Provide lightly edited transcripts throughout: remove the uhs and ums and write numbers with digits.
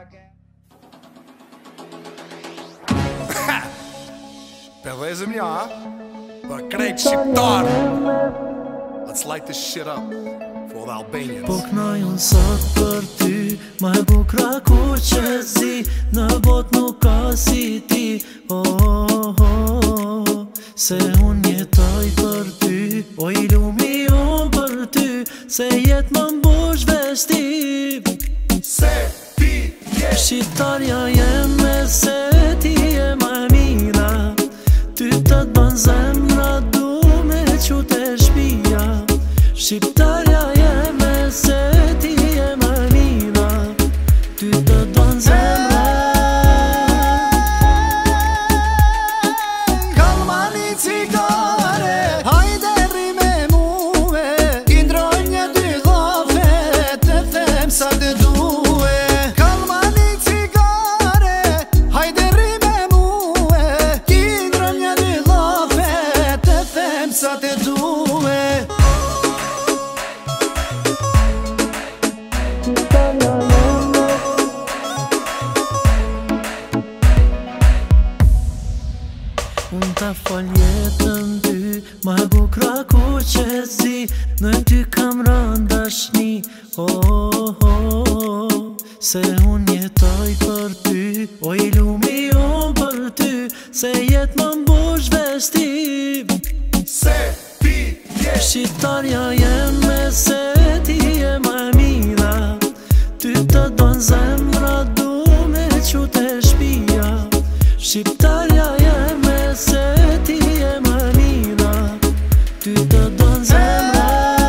Beleza minha, për krejt shqiptar. Let's light this shit up for the Albanians. Po knajun sot për ty, ma e bukra kur që zi, në bot nuk ka si ti. Se unë jetoj për ty, o i lumi unë për ty, se jet më mbush vestim. Se ti je Shqiptarja jeme, se ti je ma mira, ty të t'ban zemra, du me qute shpia. Shqiptarja jeme, se ti je ma mira, ty të t'ban zemra. Kalmani cigare, hajde rri me muve, i ndroj një dy dhafe, të them sa të duhe. Kalmani cigare, hajde rri me muve, i ndroj një dy dhafe, të them sa të duhe. Unë ta fal jetën ty, ma e bukra kur që zi, në ty kam rënë dashni. Se unë jetoj për ty, o i lumi unë për ty, se jet më mbush vestim. Se ti je Shqiptarja jeme, se ti je ma mira, ty të don zemra, du me qute shpia. Shqiptarja jeme, se ti je ma mira, ty të don zemra.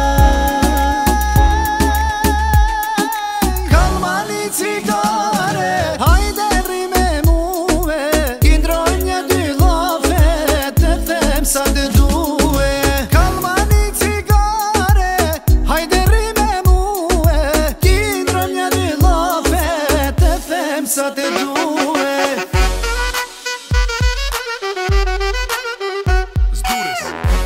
Kalmani cigare, hajde rri me muve, i ndroj një dy dhafe, të them sa të duhe. Kalmani cigare, hajde rri me muve, i ndroj një dy dhafe, të them sa të duhe. Let's do this.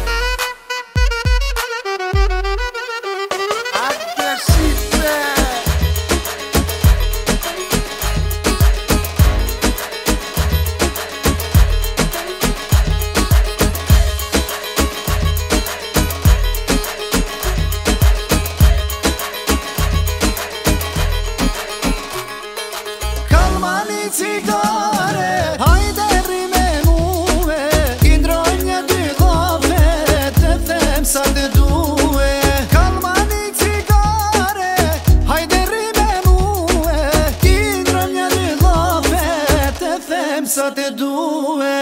Kalmani cigare, hajde rri me muve, i ndroj një dy dhafe, të them sa të duhe. Kalmani cigare, hajde rri me muve, i ndroj një dy dhafe, të them sa të duhe.